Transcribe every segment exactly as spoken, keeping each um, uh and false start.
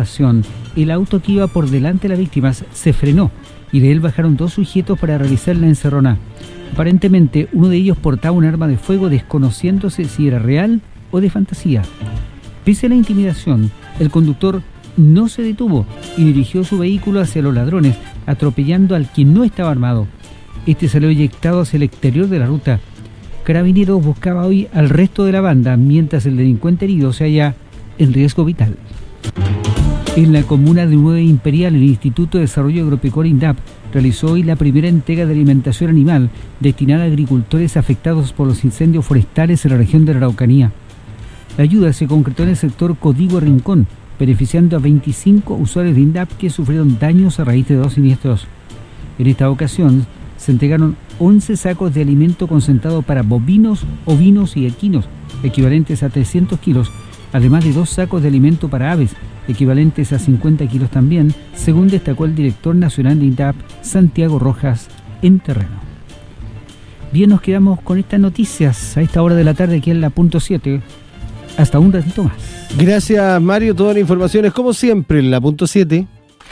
grabación, el auto que iba por delante de las víctimas se frenó y de él bajaron dos sujetos para realizar la encerrona. Aparentemente, uno de ellos portaba un arma de fuego, desconociéndose si era real o de fantasía. Pese a la intimidación, el conductor no se detuvo y dirigió su vehículo hacia los ladrones, atropellando al quien no estaba armado. Este salió eyectado hacia el exterior de la ruta. Carabineros buscaba hoy al resto de la banda, mientras el delincuente herido se halla en riesgo vital. En la comuna de Nueva Imperial, el Instituto de Desarrollo Agropecuario INDAP realizó hoy la primera entrega de alimentación animal destinada a agricultores afectados por los incendios forestales en la región de la Araucanía. La ayuda se concretó en el sector Código Rincón, beneficiando a veinticinco usuarios de INDAP que sufrieron daños a raíz de dos siniestros. En esta ocasión se entregaron once sacos de alimento concentrado para bovinos, ovinos y equinos, equivalentes a trescientos kilos, además de dos sacos de alimento para aves, equivalentes a cincuenta kilos también, según destacó el director nacional de INDAP, Santiago Rojas, en terreno. Bien, nos quedamos con estas noticias a esta hora de la tarde aquí en la punto siete. Hasta un ratito más. Gracias, Mario. Todas las informaciones, como siempre, en la punto siete.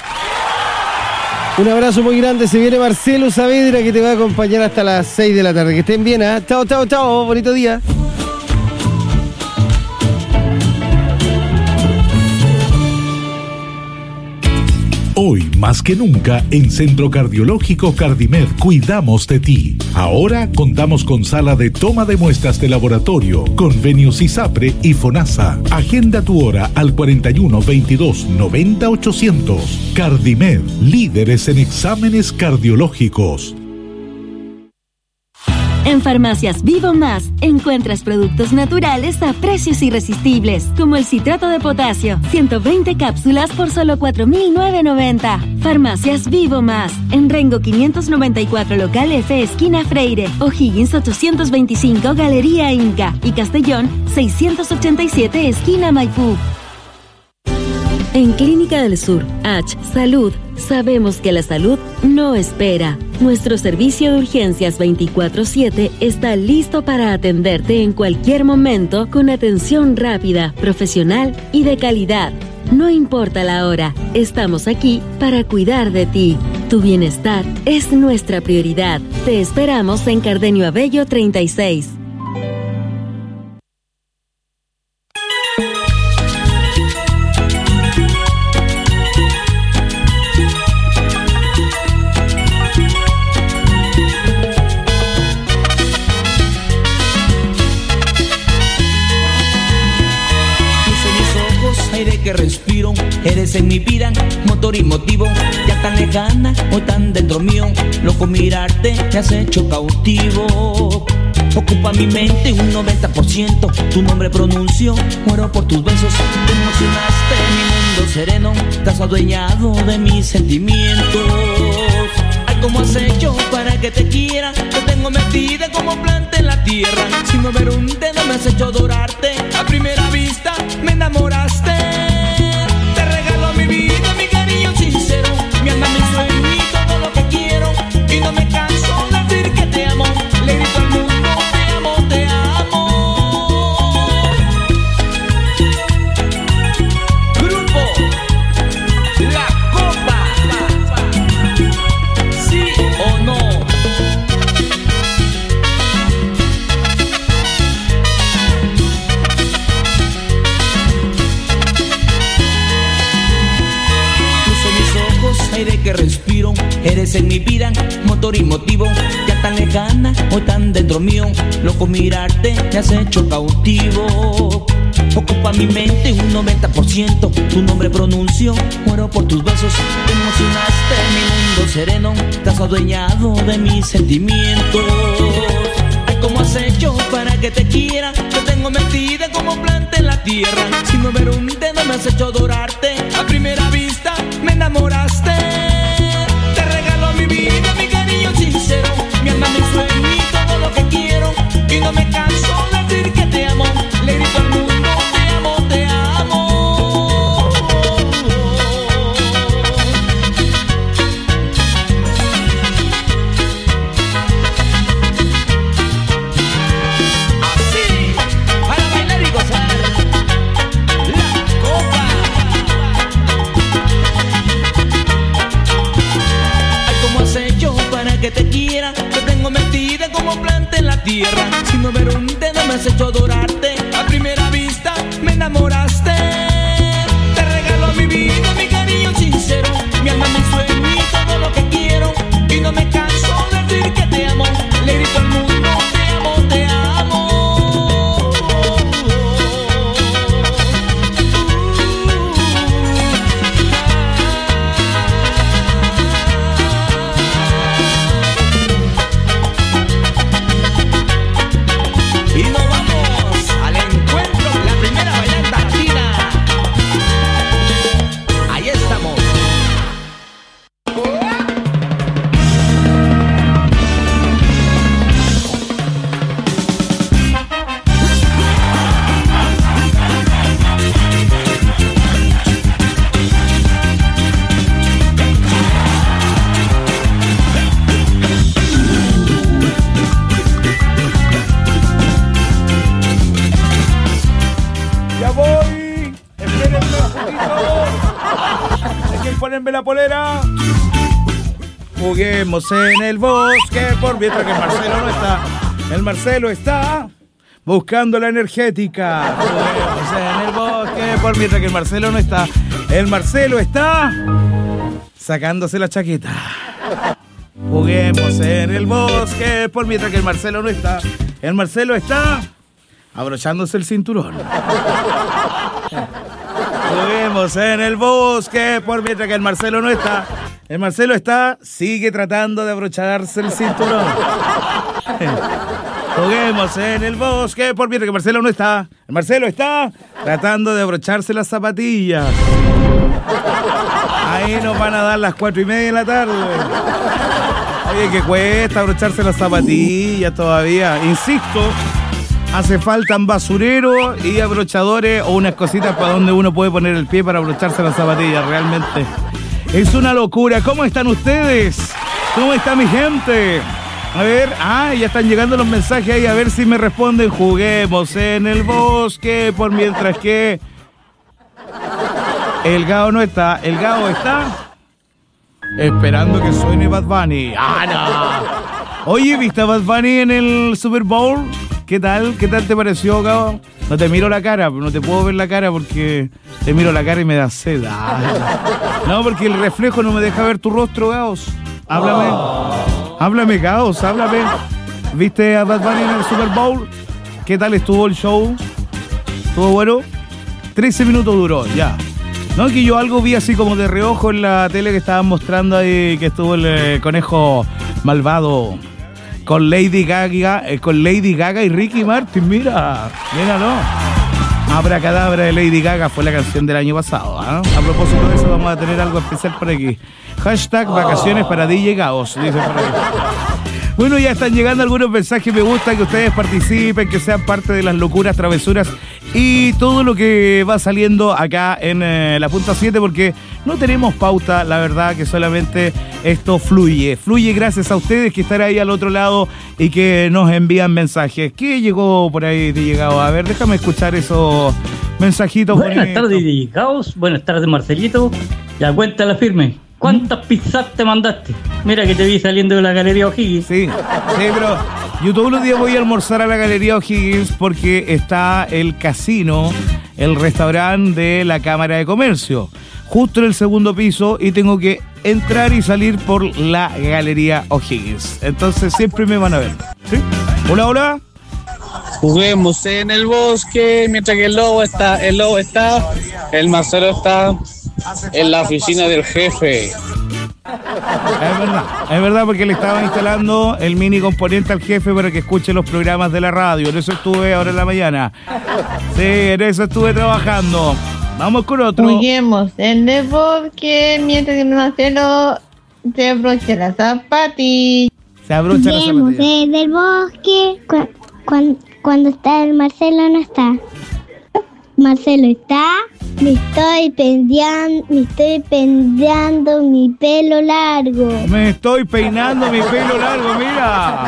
Un abrazo muy grande. Se viene Marcelo Saavedra, que te va a acompañar hasta las seis de la tarde. Que estén bien, ¿eh? Chao, chao, chao. Bonito día. Hoy, más que nunca, en Centro Cardiológico Cardimed cuidamos de ti. Ahora contamos con sala de toma de muestras de laboratorio, convenios ISAPRE y FONASA. Agenda tu hora al cuarenta y uno, veintidós, noventa, ochocientos. Cardimed, líderes en exámenes cardiológicos. En Farmacias Vivo Más encuentras productos naturales a precios irresistibles, como el citrato de potasio, ciento veinte cápsulas por solo cuatro mil novecientos noventa. Farmacias Vivo Más, en Rengo quinientos noventa y cuatro local F, esquina Freire, O'Higgins ochocientos veinticinco, Galería Inca, y Castellón seiscientos ochenta y siete, esquina Maipú. En Clínica del Sur, H Salud, sabemos que la salud no espera. Nuestro servicio de urgencias veinticuatro siete está listo para atenderte en cualquier momento con atención rápida, profesional y de calidad. No importa la hora, estamos aquí para cuidar de ti. Tu bienestar es nuestra prioridad. Te esperamos en Cardenio Abello treinta y seis. Que respiro, eres en mi vida motor y motivo, ya tan lejana o tan dentro mío, loco mirarte me has hecho cautivo. Ocupa mi mente un noventa por ciento, tu nombre pronuncio, muero por tus besos, te emocionaste mi mundo sereno, te has adueñado de mis sentimientos. Ay, ¿cómo has hecho para que te quiera? Te tengo metida como planta en la tierra, sin mover un dedo me has hecho adorarte, a primera vista me enamoraste. Mi vida, mi cariño sincero, mi alma, mi sueño y todo lo que quiero. Y no me canso de decir que te amo. Le grito al mundo, te amo, te amo. Grupo La Copa. ¿Sí o no? Aire que respiro, eres en mi vida motor y motivo, ya tan lejana o tan dentro mío, loco mirarte me has hecho cautivo. Ocupa mi mente un noventa por ciento, tu nombre pronuncio, muero por tus besos, te emocionaste mi mundo sereno, te has adueñado de mis sentimientos. Ay, ¿cómo has hecho para que te quiera? Te tengo metida como planta en la tierra, sin mover un dedo me has hecho adorarte, a primera vista me enamoraste. Te regalo mi vida, mi cariño sincero, mi alma, mi sueño y todo lo que quiero. Y no me canso de decir que te amo. Le grito al mundo, te amo, te amo. Así, para bailar y gozar. La Copa. tierra. Sin mover un dedo me has hecho adorarte. A primera vista me enamoraste. Te regalo mi vida, mi cariño sincero, mi alma, mi sueño y todo lo que quiero. Y no me canso de decir que te amo. Le grito al mundo, te amo, te amo. Y nos vamos al encuentro, la primera bailanta latina. Ahí estamos. Ya voy. Espérenme un poquito. Hay que ponerme la polera. Juguemos en el bosque por mientras que el Marcelo no está. El Marcelo está buscando la energética. Juguemos en el bosque por mientras que el Marcelo no está. El Marcelo está sacándose la chaqueta. Juguemos en el bosque por mientras que el Marcelo no está. El Marcelo está abrochándose el cinturón. Juguemos en el bosque por mientras que el Marcelo no está. El Marcelo está, sigue tratando de abrocharse el cinturón. Juguemos en el bosque por mientras que el Marcelo no está. El Marcelo está tratando de abrocharse las zapatillas. Ahí nos van a dar las cuatro y media de la tarde. Oye, que cuesta abrocharse las zapatillas todavía. Insisto, hace falta un basurero y abrochadores o unas cositas para donde uno puede poner el pie para abrocharse las zapatillas. Realmente es una locura. ¿Cómo están ustedes? ¿Cómo está mi gente? A ver, ah, ya están llegando los mensajes ahí, a ver si me responden. Juguemos en el bosque por mientras que el Gao no está. El Gao está esperando que suene Bad Bunny. ¡Ah, no! Oye, ¿viste a Bad Bunny en el Super Bowl? ¿Qué tal? ¿Qué tal te pareció, Gao? No te miro la cara, no te puedo ver la cara porque te miro la cara y me da sed. No, porque el reflejo no me deja ver tu rostro, Gaos. Háblame. Oh. Háblame, Gaos, háblame. ¿Viste a Bad Bunny en el Super Bowl? ¿Qué tal estuvo el show? ¿Estuvo bueno? trece minutos duró, ya. No, que yo algo vi así como de reojo en la tele que estaban mostrando ahí, que estuvo el eh, conejo malvado con Lady Gaga, eh, con Lady Gaga y Ricky Martin, mira, míralo. Abracadabra de Lady Gaga fue la canción del año pasado, ¿eh? A propósito de eso vamos a tener algo especial por aquí. Hashtag vacaciones para D J Gaos, dice por ahí. Bueno, ya están llegando algunos mensajes, me gusta que ustedes participen, que sean parte de las locuras, travesuras y todo lo que va saliendo acá en eh, la punta siete, porque no tenemos pauta, la verdad que solamente esto fluye, fluye gracias a ustedes que están ahí al otro lado y que nos envían mensajes. ¿Qué llegó por ahí de llegado? A ver, déjame escuchar esos mensajitos. Buenas tardes, dedicados. Buenas tardes, Marcelito. Ya cuéntala firme. ¿Cuántas pizzas te mandaste? Mira que te vi saliendo de la Galería O'Higgins. Sí, sí, pero yo todos los días voy a almorzar a la Galería O'Higgins porque está el casino, el restaurante de la Cámara de Comercio, justo en el segundo piso, y tengo que entrar y salir por la Galería O'Higgins. Entonces siempre me van a ver. ¿Sí? Hola, hola. Juguemos en el bosque mientras que el lobo está, el lobo está, el Marcelo está en la oficina del jefe. Es verdad, es verdad, porque le estaba instalando el mini componente al jefe para que escuche los programas de la radio. En eso estuve ahora en la mañana. Sí, en eso estuve trabajando. Vamos con otro. Juguemos en el bosque mientras que Marcelo se abrocha la zapatilla. Se abrocha la zapatilla. Juguemos en el bosque cu- cuando, cuando está el Marcelo no está. Marcelo está, me estoy pendiando, me estoy pendiando mi pelo largo. Me estoy peinando mi pelo largo, mira.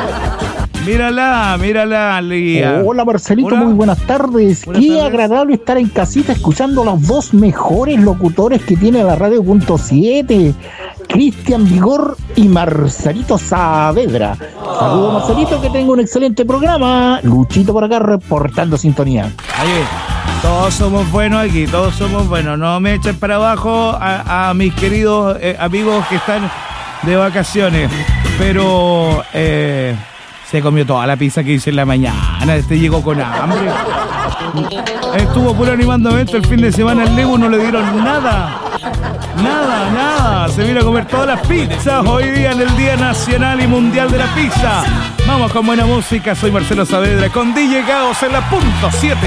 Mírala, mírala, Lía. Hola Marcelito, Hola. Muy buenas tardes. Buenas Qué tardes. agradable estar en casita escuchando a los dos mejores locutores que tiene la radio punto siete. Cristian Vigor y Marcelito Saavedra. Saludos, Marcelito, que tenga un excelente programa. Luchito por acá reportando sintonía. Oye, todos somos buenos aquí, todos somos buenos. No me echen para abajo a, a mis queridos eh, amigos que están de vacaciones. Pero eh, se comió toda la pizza que hice en la mañana. Este llegó con hambre. Estuvo puro animando evento el fin de semana. Al Lego no le dieron nada. Nada, nada. Se vino a comer todas las pizzas hoy día en el Día Nacional y Mundial de la Pizza. Vamos con buena música. Soy Marcelo Saavedra con D J Gaos en la punto siete.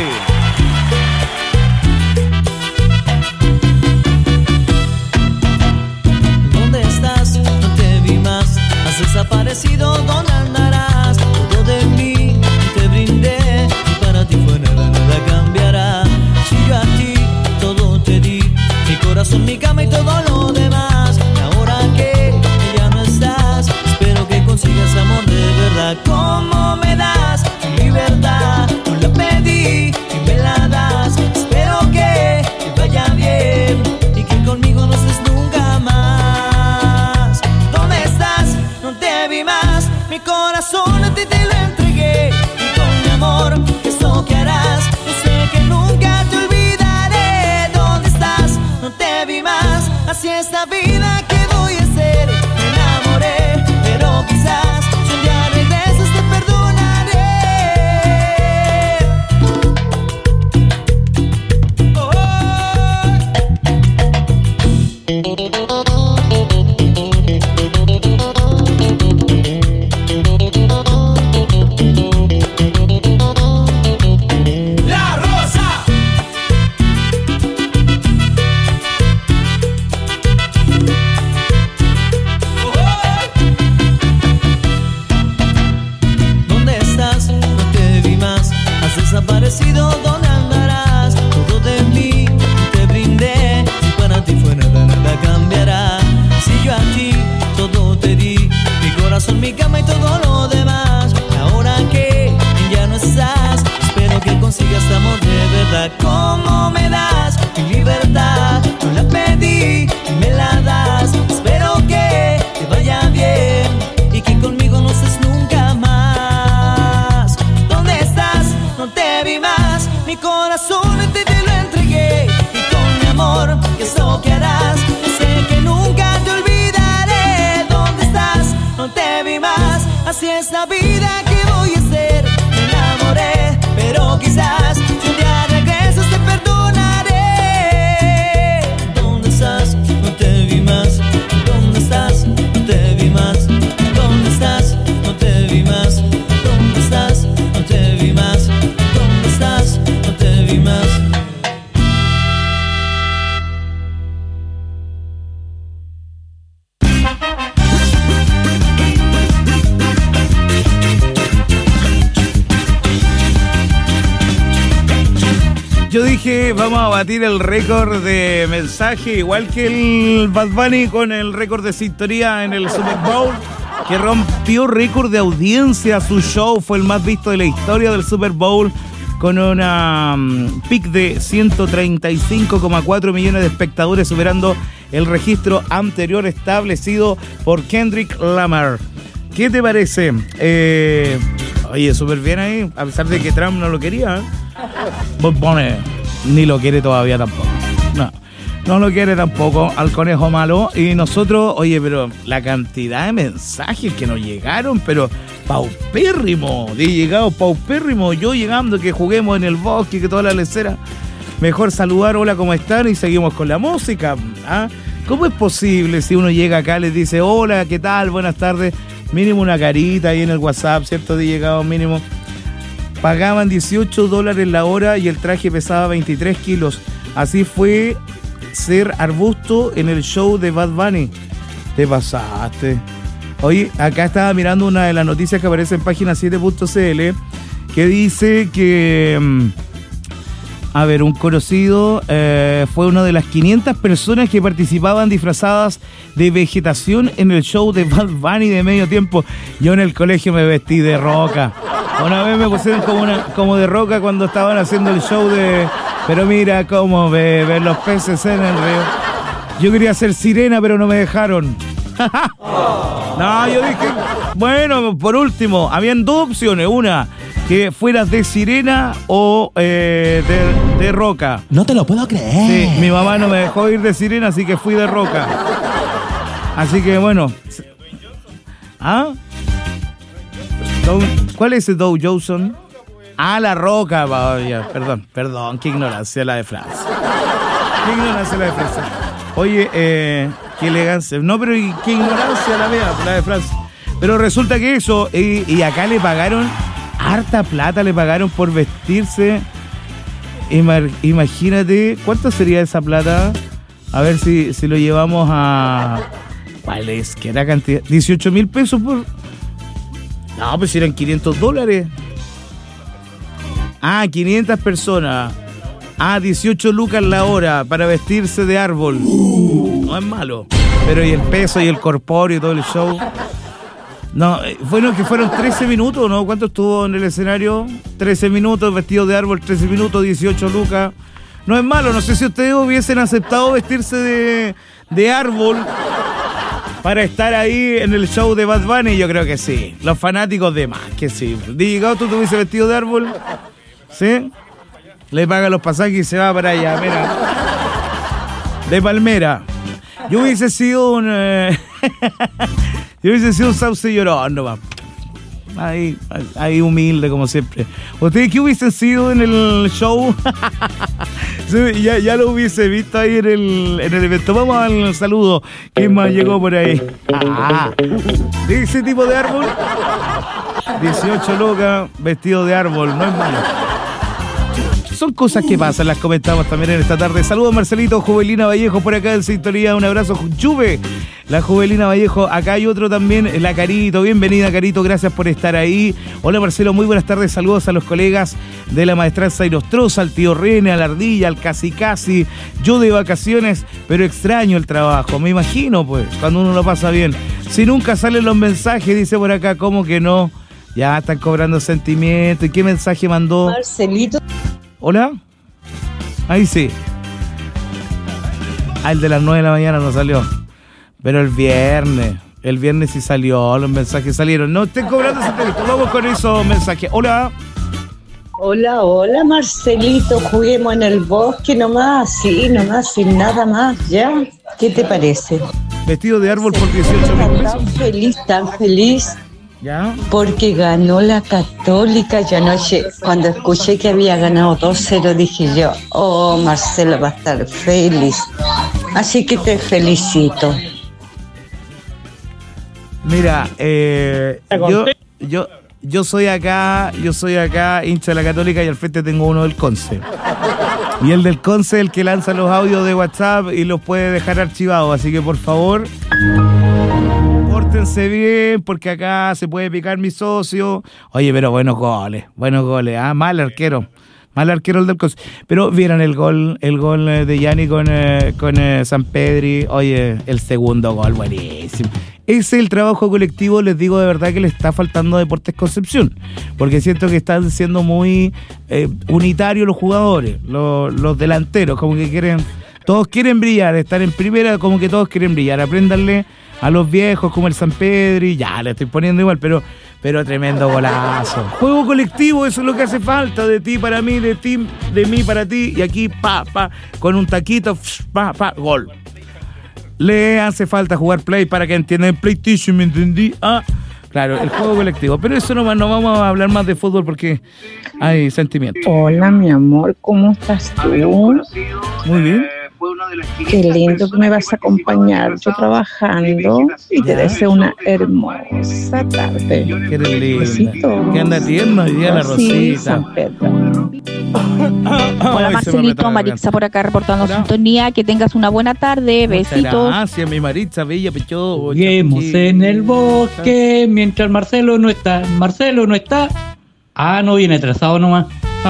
¿Dónde estás? No te vi más. Has desaparecido. ¿Dónde andarás? Todo de mí te brindé y para ti fue nada, nada cambiará. Si yo a ti todo te di, mi corazón, mi cama y todo lo demás. Y ahora que ya no estás, espero que consigas amor de verdad. ¿Cómo me das tu libertad? No la pedí y me la das. Espero que te vaya bien y que conmigo no estés nunca más. ¿Dónde estás? No te vi más. Mi corazón a ti te lo entregué y con mi amor, ¿qué es lo que harás? Yo sé que nunca te olvidaré. ¿Dónde estás? No te vi más. Así es la vida, ¿qué voy a hacer? Me enamoré, pero quizás si un día regresas te perdonaré. Oh, oh. La Rosa. ¿Dónde estás? No te vi más. Has desaparecido. ¿Dónde andarás? Todo de mí te brindé y para ti fue nada, nada cambiará. Si yo a ti todo te di, mi corazón, mi cama y todo lo demás. Y ahora que ya no estás, espero que consigas amor de verdad. ¿Cómo me das mi libertad? No la pedí y me la das. Espero que te vaya bien y que conmigo no estés nunca más. ¿Dónde estás? No te vi más. Mi corazón a ti te lo entregué y con mi amor, ¿qué es lo que harás? Yo sé que nunca te olvidaré. ¿Dónde estás? No te vi más. Así es la vida, ¿qué voy a hacer? Me enamoré, pero quizás si un día regresas te perdonaré. ¿Dónde estás? No te vi más. ¿Dónde estás? No te vi más. ¿Dónde estás? No te vi más. ¿Dónde estás? No te vi más. ¿Dónde estás? No te vi más. Yo dije, vamos a batir el récord de mensaje, igual que el Bad Bunny con el récord de sintonía en el Super Bowl, que rompió récord de audiencia. Su show fue el más visto de la historia del Super Bowl, con una um, pic de ciento treinta y cinco coma cuatro millones de espectadores, superando el registro anterior establecido por Kendrick Lamar. ¿Qué te parece? Eh, oye, súper bien ahí, a pesar de que Trump no lo quería, ¿eh? Bad Bunny ni lo quiere todavía tampoco. No, no lo quiere tampoco al conejo malo. Y nosotros, oye, pero la cantidad de mensajes que nos llegaron, pero paupérrimo, de llegado paupérrimo. Yo llegando, que juguemos en el bosque, que toda la lecera. Mejor saludar, hola, ¿cómo están? Y seguimos con la música. ¿Ah? ¿Cómo es posible si uno llega acá, les dice, hola, ¿qué tal? Buenas tardes. Mínimo una carita ahí en el WhatsApp, ¿cierto? De llegado mínimo. Pagaban dieciocho dólares la hora y el traje pesaba veintitrés kilos. Así fue ser arbusto en el show de Bad Bunny. Te pasaste. Oye, acá estaba mirando una de las noticias que aparece en página siete punto c l, que dice que, a ver, un conocido eh, fue una de las quinientas personas que participaban disfrazadas de vegetación en el show de Bad Bunny de medio tiempo. Yo en el colegio me vestí de roca. Una vez me pusieron como, una, como de roca cuando estaban haciendo el show de... Pero mira cómo beben los peces en el río. Yo quería ser sirena, pero no me dejaron. No, yo dije, bueno, por último, habían dos opciones. Una, que fueras de sirena o eh, de, de roca. No te lo puedo creer. Sí, mi mamá no me dejó ir de sirena, así que fui de roca. Así que bueno. ¿Ah? ¿Cuál es ese Dow Johnson? Ah, la roca. Vaya, perdón, perdón, qué ignorancia la de Francia. Qué ignorancia la de Francia. Oye, eh, qué elegancia. No, pero qué ignorancia la mía, la de Francia. Pero resulta que eso, y, y acá le pagaron harta plata, le pagaron por vestirse. Ima- imagínate, ¿cuánto sería esa plata? A ver si, si lo llevamos a... ¿Cuál es? ¿Qué era cantidad? dieciocho mil pesos por... No, pues eran quinientos dólares. Ah, quinientas personas. Ah, dieciocho lucas la hora para vestirse de árbol. No es malo. Pero y el peso y el corpóreo y todo el show. No, bueno, que fueron trece minutos, ¿no? ¿Cuánto estuvo en el escenario? trece minutos, vestido de árbol, trece minutos, dieciocho lucas. No es malo, no sé si ustedes hubiesen aceptado vestirse de, de árbol para estar ahí en el show de Bad Bunny. Yo creo que sí. Los fanáticos de más, que sí. D J Gao, ¿tú te hubiese vestido de árbol? ¿Sí? Le paga los pasajes y se va para allá, mira. De palmera. Yo hubiese sido un... Eh, yo hubiese sido un sauce llorón nomás. Ahí, ahí humilde como siempre. ¿Ustedes qué hubiesen sido en el show? Sí, ya, ya lo hubiese visto ahí en el, en el evento. Vamos al saludo. ¿Quién más llegó por ahí? Ah, ¿de ese tipo de árbol? dieciocho lucas, vestido de árbol, no es malo. Son cosas que pasan, las comentamos también en esta tarde. Saludos Marcelito, Juvelina Vallejo por acá en sintonía, un abrazo. Juve, la Juvelina Vallejo, acá hay otro también, la Carito, bienvenida Carito, gracias por estar ahí. Hola Marcelo, muy buenas tardes, saludos a los colegas de la Maestranza Inostrosa, al tío René, a la Ardilla, al Casi Casi. Yo de vacaciones, pero extraño el trabajo, me imagino pues, cuando uno lo pasa bien. Si nunca salen los mensajes, dice por acá, ¿cómo que no? Ya están cobrando sentimientos. ¿Y qué mensaje mandó? Marcelito. ¿Hola? Ahí sí. Ah, el de las nueve de la mañana no salió. Pero el viernes. El viernes sí salió. Los mensajes salieron. No estén cobrando ese teléfono. Vamos con esos mensajes. Hola. Hola, hola Marcelito. Juguemos en el bosque nomás. Sí, nomás, sin nada más. ¿Ya? ¿Qué te parece? Vestido de árbol por dieciocho mil pesos. Tan feliz, tan feliz. ¿Ya? Porque ganó la Católica. Y anoche, cuando escuché que había ganado dos cero, dije yo, oh, Marcelo va a estar feliz. Así que te felicito. Mira, eh, yo, yo, yo soy acá, yo soy acá hincha de la Católica y al frente tengo uno del Conce. Y el del Conce es el que lanza los audios de WhatsApp y los puede dejar archivados. Así que por favor, pórtense bien, porque acá se puede picar mi socio. Oye, pero buenos goles, buenos goles. Ah, mal arquero, mal arquero el del Conce. Pero vieron el gol, el gol de Yanni con, eh, con eh, San Pedri. Oye, el segundo gol, buenísimo. Ese es el trabajo colectivo, les digo de verdad que le está faltando a Deportes Concepción, porque siento que están siendo muy eh, unitarios los jugadores, los, los delanteros, como que quieren, todos quieren brillar, estar en primera, como que todos quieren brillar. Apréndanle a los viejos como el San Pedri, ya le estoy poniendo igual, pero, pero tremendo golazo. Juego colectivo, eso es lo que hace falta, de ti para mí, de ti, de mí para ti, y aquí pa, pa, con un taquito, pa, pa, gol. Le hace falta jugar Play para que entiendan PlayStation, ¿me entendí? Ah, claro, el juego colectivo. Pero eso no, no vamos a hablar más de fútbol porque hay sentimientos. Hola, mi amor, ¿cómo estás tú? Muy bien. Qué lindo que me vas a acompañar, yo trabajando, y te deseo una hermosa tarde. Qué linda. Besito. Que anda tierna hoy día la Sí, Rosita. San Pedro. Hola Marcelito, Maritza por acá reportando sintonía, que tengas una buena tarde, besitos. Gracias, mi Maritza, bella pecho. Juguemos en el bosque mientras Marcelo no está. Marcelo no está. Ah, no viene atrasado nomás.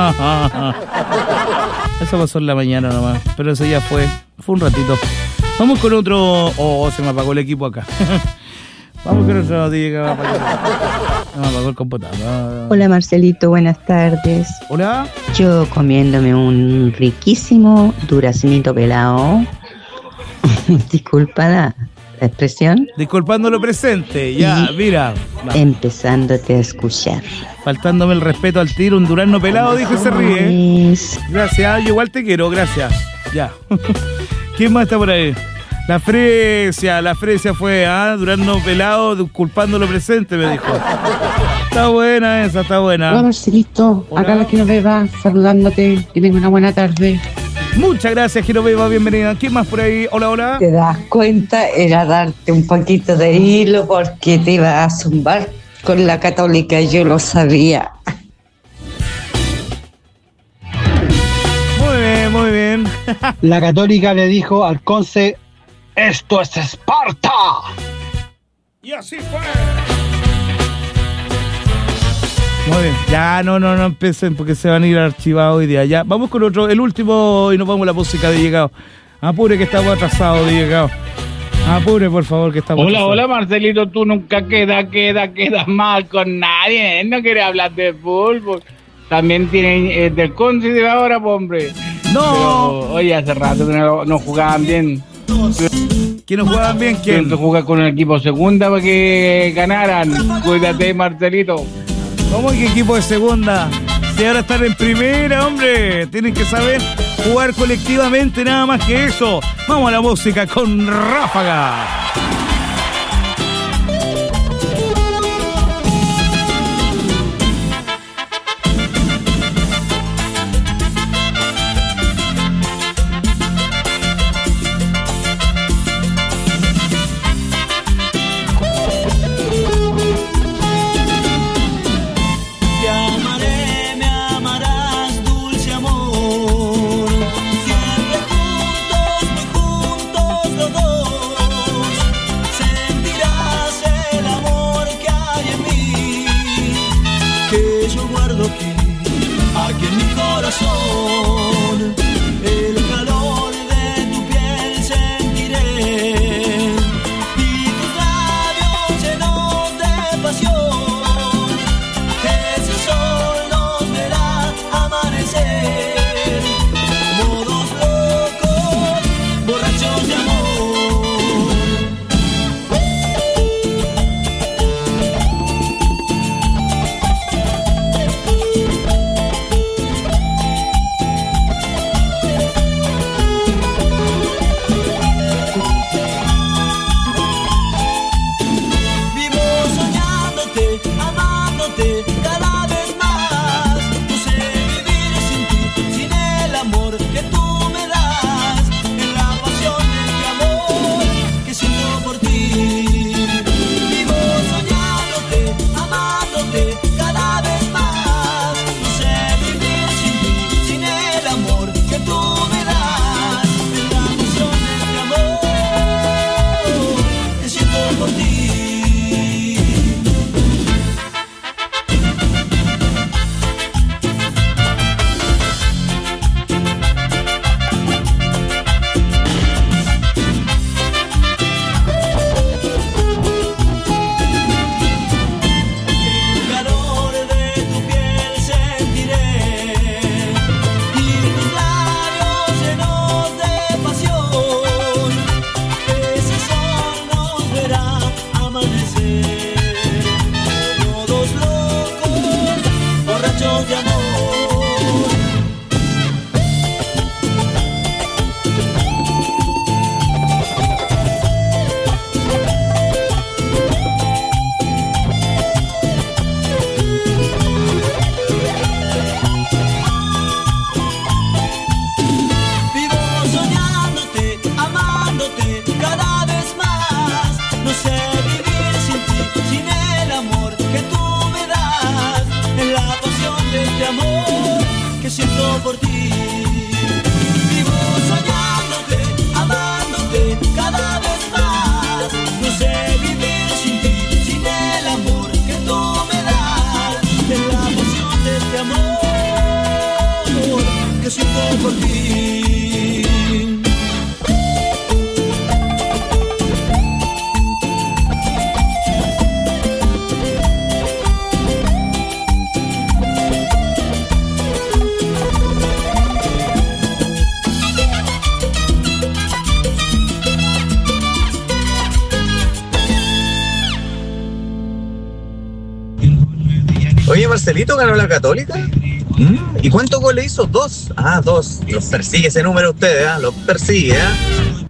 Eso pasó en la mañana nomás, pero eso ya fue, fue un ratito. Vamos con otro. Oh, se me apagó el equipo acá. Vamos con otro. Diga, me apagó el computador. Hola Marcelito, buenas tardes. Hola. Yo comiéndome un riquísimo duraznito pelado. Disculpa la, esa expresión? Disculpando lo presente, ya, Y mira. Va. Empezándote a escuchar. Faltándome el respeto al tiro, un durazno pelado, dijo y se ríe. Gracias, yo igual te quiero, gracias. Ya. ¿Quién más está por ahí? La Fresia, la Fresia fue, ¿ah? Durazno pelado, disculpando lo presente, me dijo. Está buena esa, está buena. Hola Marcelito, Hola. acá la Genoveva, saludándote, que tengas una buena tarde. Muchas gracias, Genoveva, bienvenida. ¿Quién más por ahí? Hola, hola. Te das cuenta, era darte un poquito de hilo porque te iba a zumbar con la Católica, yo lo sabía. Muy bien, muy bien. La Católica le dijo al Conce, ¡esto es Esparta! Y así fue. Muy bien. Ya, no, no, no empiecen porque se van a ir archivados hoy día. Ya, vamos con otro, el último y nos vamos a la música de llegado. Apure que estamos atrasados de llegado. Apure, por favor, que estamos Hola, atrasados. hola Marcelito, tú nunca quedas, quedas, quedas mal con nadie, ¿eh? No quieres hablar de fútbol. También tienen eh, del Conce de ahora, pues, hombre. No. Pero, oye, hace rato que no, no jugaban bien. ¿Quién no jugaban bien? ¿Quién? Que jugar con el equipo segunda para que ganaran. Cuídate, Marcelito. ¿Cómo que equipo de segunda? Si ahora están en primera, hombre. Tienen que saber jugar colectivamente, nada más que eso. Vamos a la música con Ráfaga. Te amaré, me amarás, dulce amor. Siempre juntos, muy juntos los dos. Marcelito, ganó la Católica. ¿Mm? ¿Y cuántos goles hizo? Dos. Ah, dos. Los persigue ese número ustedes, ¿eh? Los persigue, ¿eh?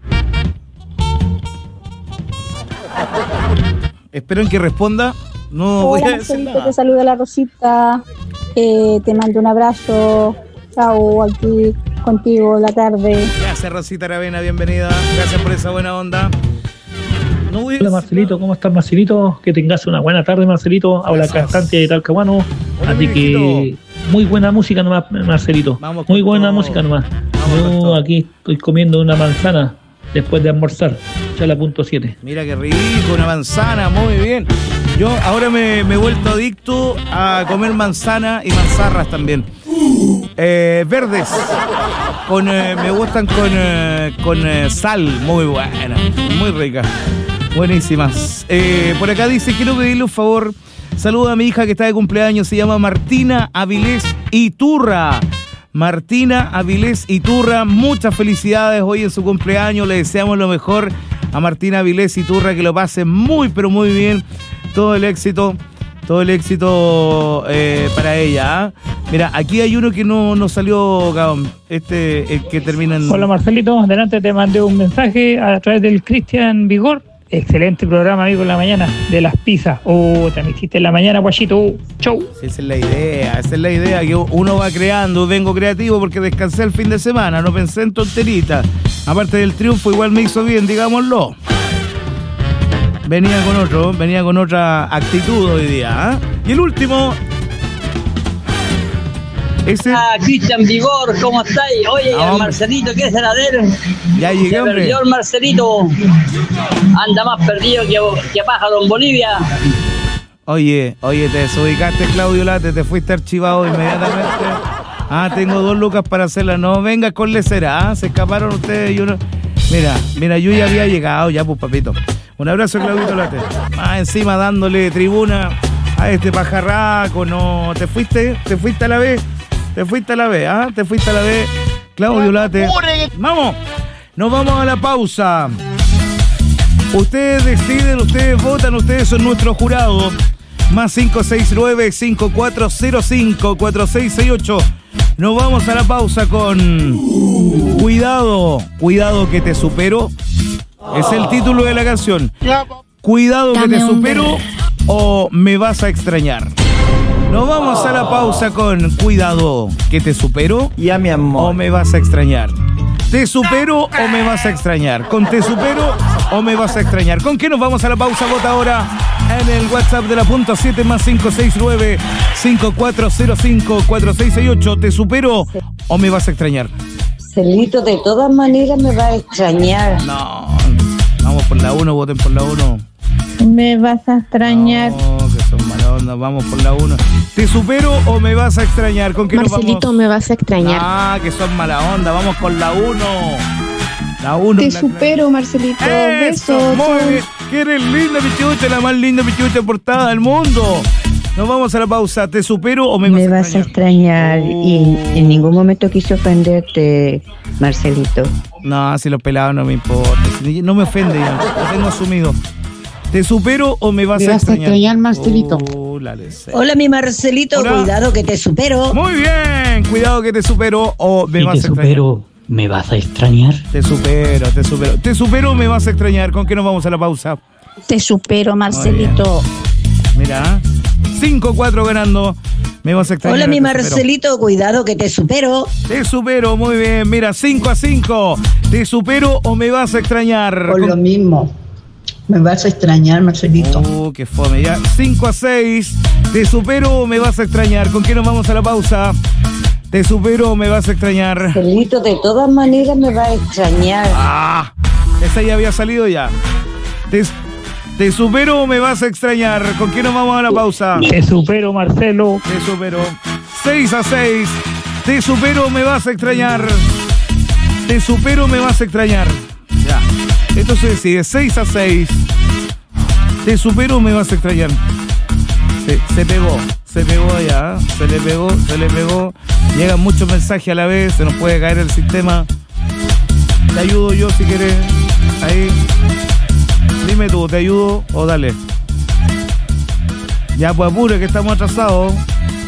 Esperen que responda. No voy Hola, a decir Marcelito, nada. te saluda la Rosita. Eh, te mando un abrazo. Chao, aquí contigo la tarde. Gracias, Rosita Aravena, bienvenida. Gracias por esa buena onda. No voy a... Hola Marcelito, ¿cómo estás Marcelito? Que tengas una buena tarde Marcelito. Habla cantante de Talcahuano. Así que muy buena música nomás Marcelito. Muy buena música nomás. Yo aquí estoy comiendo una manzana después de almorzar. Chala punto siete. Mira qué rico, una manzana, muy bien. Yo ahora me, me he vuelto adicto a comer manzana y manzarras también. Eh, verdes. Con, eh, me gustan con, eh, con eh, sal, muy buena, muy rica. Buenísimas. Eh, por acá dice, quiero pedirle un favor. Saluda a mi hija que está de cumpleaños, se llama Martina Avilés Iturra. Martina Avilés Iturra, muchas felicidades hoy en su cumpleaños. Le deseamos lo mejor a Martina Avilés Iturra, que lo pase muy, pero muy bien. Todo el éxito, todo el éxito eh, para ella. ¿eh? Mira, aquí hay uno que no, no salió, Gabón. Este, el que termina en... Hola Marcelito, adelante te mandé un mensaje a través del Cristian Vigor. Excelente programa, amigo, en la mañana, de las pizzas. Oh, te metiste en la mañana, guachito. Uh, chau. Sí, esa es la idea, esa es la idea, que uno va creando, vengo creativo porque descansé el fin de semana, no pensé en tonteritas. Aparte del triunfo, igual me hizo bien, digámoslo. Venía con otro, venía con otra actitud hoy día. ¿eh? Y el último... Ese... Ah, Cristian Vigor, ¿cómo estáis? Oye, Ah, el Marcelito, ¿qué será de él? Ya llegué, Se hombre. perdió el Marcelito. Anda más perdido que, que pájaro en Bolivia. Oye, oye, te desubicaste, Claudio Late, te fuiste archivado inmediatamente. Ah, tengo dos lucas para hacerla. No, venga con lecera, ¿ah? Se escaparon ustedes y uno... Mira, mira, yo ya había llegado, ya pues, papito. Un abrazo, Claudito Late. Ah, encima dándole tribuna a este pajarraco, no. ¿Te fuiste? ¿Te fuiste a la vez? ¿Te fuiste a la vez? ¿Ah? ¿Te fuiste a la vez? Claudio Late. ¡Vamos! Nos vamos a la pausa. Ustedes deciden, ustedes votan, ustedes son nuestros jurados. Más cinco seis nueve, cinco cuatro cero cinco, cuatro seis seis ocho. Nos vamos a la pausa con Cuidado, cuidado que te supero. Es el título de la canción. Cuidado que te supero o me vas a extrañar. Nos vamos a la pausa con Cuidado que te supero. Ya, mi amor. O me vas a extrañar. ¿Te supero o me vas a extrañar? ¿Con te supero o me vas a extrañar? ¿Con qué nos vamos a la pausa? Vota ahora en el WhatsApp de la punto siete más cinco seis nueve, cinco cuatro cero cinco, cuatro seis seis ocho. ¿Te supero o me vas a extrañar? Celito, de todas maneras me va a extrañar. No, vamos por la uno, voten por la uno. Me vas a extrañar. No, que son mala onda, vamos por la uno. ¿Te supero o me vas a extrañar? ¿Con qué Marcelito, nos vamos? me vas a extrañar. Ah, que son mala onda, vamos con la uno. La uno. Te la- supero, Marcelito. Eso, Besos. muy bien. Que eres linda, pichucha, la más linda pichucha portada del mundo. Nos vamos a la pausa. ¿Te supero o me vas Me a vas a extrañar? extrañar y en ningún momento quise ofenderte, Marcelito. No, si los pelados no me importa. Si no me ofende ya, lo tengo asumido. ¿Te supero o me vas Me a vas a extrañar? extrañar, Marcelito. Uh, la lese. Hola, mi Marcelito, Hola. cuidado que te supero. Muy bien, cuidado que te supero o me Si vas te a extrañar. supero, ¿me vas a extrañar? Te supero, te supero. Te supero o me vas a extrañar. ¿Con qué nos vamos a la pausa? Te supero, Marcelito. Mira, cinco cuatro ganando. Me vas a extrañar. Hola, mi te supero. Marcelito, cuidado que te supero. Te supero, muy bien. Mira, cinco a cinco. ¿Te supero o me vas a extrañar? Por lo mismo. Me vas a extrañar, Marcelito. Uh, qué fome. Ya, cinco a seis. ¿Te supero o me vas a extrañar? ¿Con qué nos vamos a la pausa? ¿Te supero o me vas a extrañar? Celito, de todas maneras me va a extrañar. Ah, esa ya había salido ya. ¿Te, te supero o me vas a extrañar? ¿Con quién nos vamos a la pausa? Te supero, Marcelo. Te supero. seis a seis. ¿Te supero o me vas a extrañar? Te supero o me vas a extrañar. Ya. Esto se decide. seis a seis. ¿Te supero o me vas a extrañar? Se, se pegó. Se pegó ya. Se le pegó. Se le pegó. Llegan muchos mensajes a la vez. Se nos puede caer el sistema. Te ayudo yo si quieres. Ahí. Dime tú, ¿te ayudo o dale? Ya, pues apure que estamos atrasados.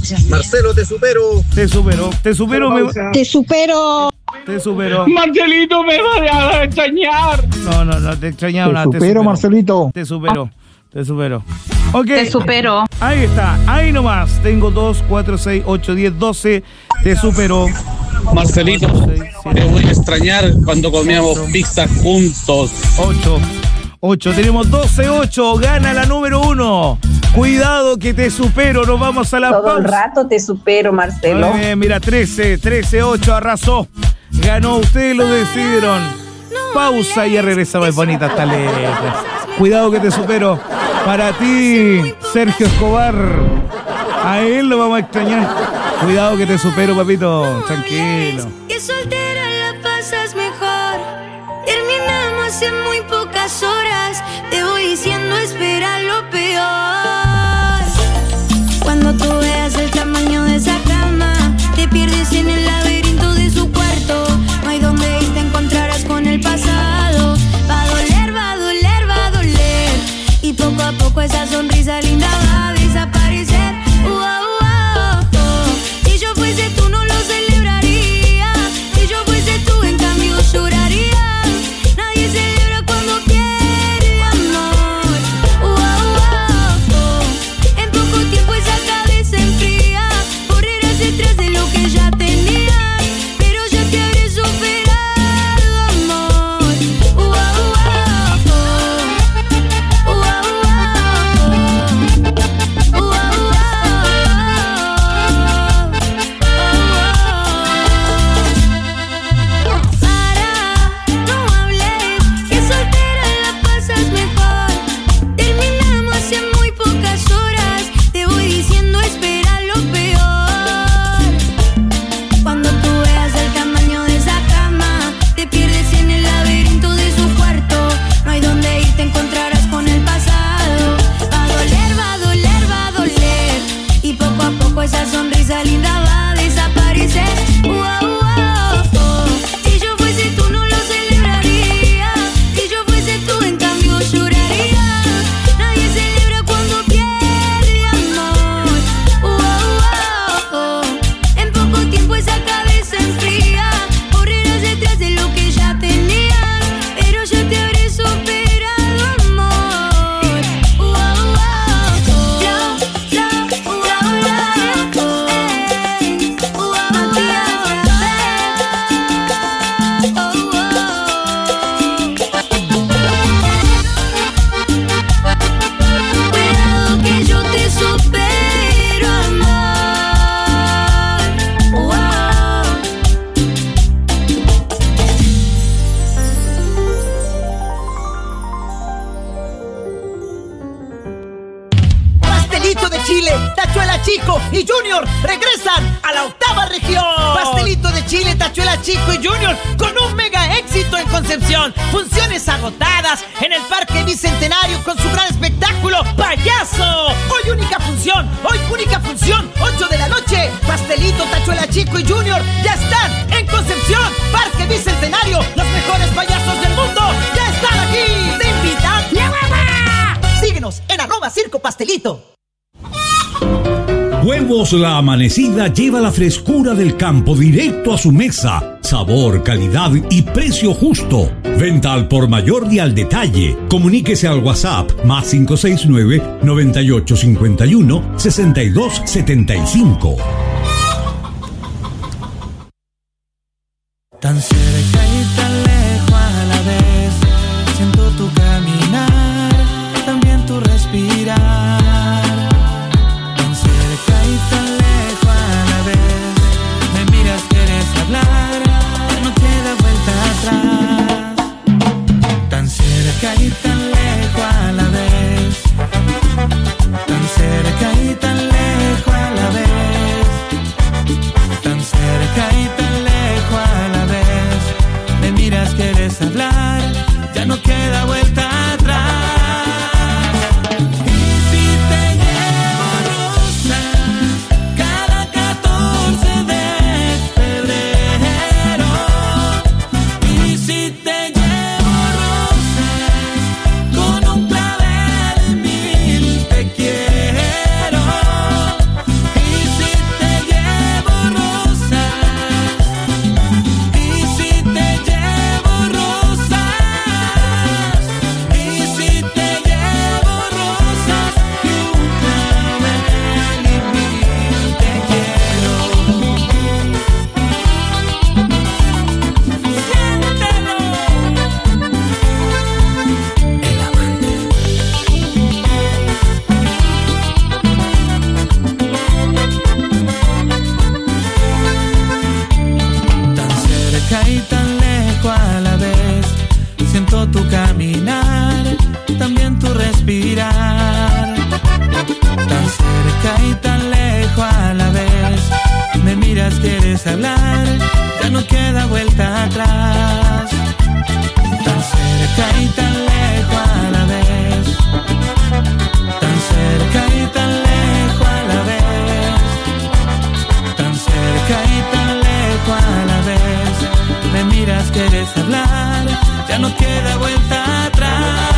Marcelo, te supero. Te supero, te supero. Me... Te supero. Te supero. Marcelito, me va a extrañar. No, no, no, te extrañaba. Te nada, supero, te supero, Marcelito. Te supero, te supero. Ok. Te supero. Ahí está, ahí nomás. Tengo dos, cuatro, seis, ocho, diez, doce. Te supero. Marcelito, te voy a extrañar cuando comíamos pizza juntos. ocho. ocho. Tenemos doce, ocho. Gana la número uno. Cuidado que te supero. Nos vamos a la Todo pausa. el rato te supero, Marcelo. Muy bien, mira, trece, trece, ocho. Arrasó. Ganó. Ustedes lo decidieron. Pausa y ya regresamos. Bonita esta letra. Cuidado que te supero. Para ti, Sergio Escobar. A él lo vamos a extrañar. Cuidado que te supero, papito. Tranquilo. Que soltera la pasas mejor. Terminamos en muy pocas horas. Te voy diciendo espera lo peor. Cuando tú veas el tamaño de esa cama, te pierdes en el laberinto de su cuarto. No hay donde ir, te encontrarás con el pasado. Va a doler, va a doler, va a doler. Y poco a poco esa sonrisa linda va a desaparecer. Uh, uh, uh, uh. Si yo fuese tú no lo celebraría. Si yo fuese tú en cambio lloraría. Nadie celebra cuando pierde amor. Uh, uh, uh, uh. En poco tiempo esa cabeza enfría. Correrás detrás de lo que ya tenías. Pero ya te habré superado, amor. Uh, uh, uh, uh. Uh, uh, uh, uh. Uh, uh, uh. No hables, que soltera la pasas mejor. Terminamos en muy pocas horas. Te voy diciendo espera lo peor. Cuando tú veas el tamaño de esa cama, te pierdes en el laberinto de su cuarto. No hay donde ir, te encontrarás con el pasado. Va a doler, va a doler, va a doler. Y poco a poco esa sonrisa linda va a desaparecer. Uh, uh, uh, uh. Si yo fuese tú no lo celebraría. Si yo fuese tú en cambio lloraría. Nadie celebra cuando pierde amor. Uh, uh, uh, uh. En poco tiempo esa cabeza enfría. Correrás detrás de lo que ya tenías. Pero yo te habré superado, amor. Uh, uh, uh, uh. Flow, flow, uh, uh, uh, uh. Ey, uh, uh, uh, uh. Cuidado que yo te supero, amor. Wow. Pastelito de Chile, Tachuela Chico y Junior regresan a la octava región. Pastelito de Chile, Tachuela Chico y Junior con un mega éxito en Concepción. Funciones agotadas en el Parque Bicentenario con su gran espectáculo Payaso. Hoy única función, hoy única función, ocho de la noche. Pastelito, Tachuela Chico y Junior ya están en Concepción, Parque Bicentenario. Los mejores payasos del mundo ya están aquí. Te invitan. ¡La guapa! Síguenos en arroba Circo Pastelito. Huevos La Amanecida lleva la frescura del campo directo a su mesa. Sabor, calidad y precio justo. Venta al por mayor y al detalle. Comuníquese al WhatsApp más cinco seis nueve, nueve ocho cinco uno, seis dos siete cinco. Tan cerca y tan lejos a la vez. Siento tu caminar, también tu respirar. Tan cerca y tan lejos a la vez. Me miras, quieres hablar, ya no queda vuelta atrás. Tan cerca y tan lejos a la vez. Tan cerca y tan lejos a la vez. Tan cerca y tan lejos a la vez. Me miras, quieres hablar, ya no queda vuelta atrás. Y si te llevo rosas cada catorce de febrero. Y si te llevo rosas caminar, también tu respirar. Tan cerca y tan lejos a la vez. Me miras, quieres hablar, ya no queda vuelta atrás. Tan cerca y tan lejos a la vez. Tan cerca y tan lejos a la vez. Tan cerca y tan lejos a la vez. Me miras, quieres hablar, ya no queda vuelta atrás.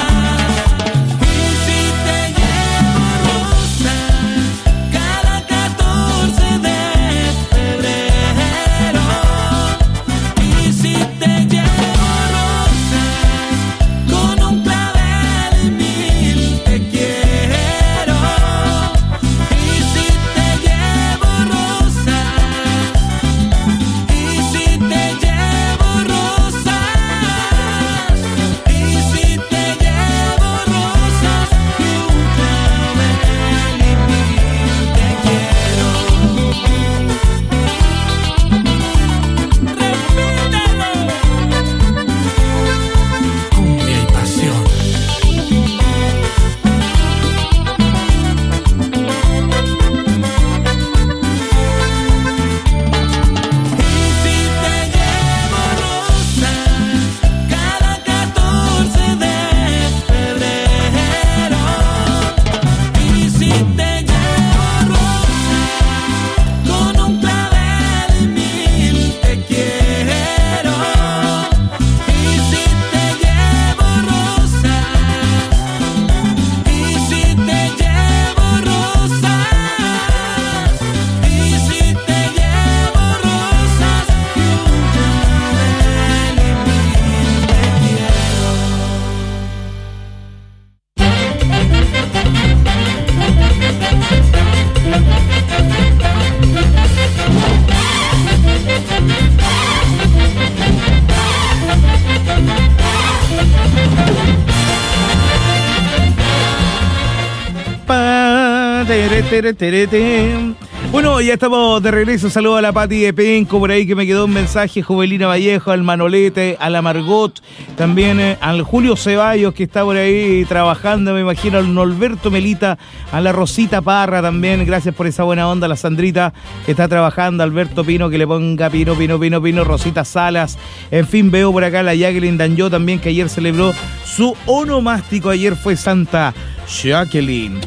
Tere, tere, tere. Bueno, ya estamos de regreso. Saludo a la Pati de Penco, por ahí que me quedó un mensaje. Jovelina Vallejo, al Manolete, a la Margot, también eh, al Julio Ceballos, que está por ahí trabajando, me imagino, al Norberto Melita, a la Rosita Parra también. Gracias por esa buena onda, la Sandrita que está trabajando, Alberto Pino, que le ponga Pino, Pino, Pino, Pino, Rosita Salas. En fin, veo por acá a la Jacqueline Danjó también, que ayer celebró su onomástico. Ayer fue Santa Jacqueline.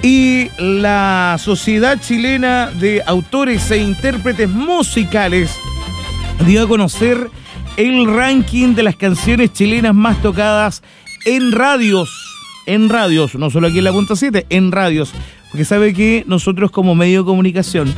Y la Sociedad Chilena de Autores e Intérpretes Musicales dio a conocer el ranking de las canciones chilenas más tocadas en radios, en radios, no solo aquí en la punta siete, en radios, porque sabe que nosotros como medio de comunicación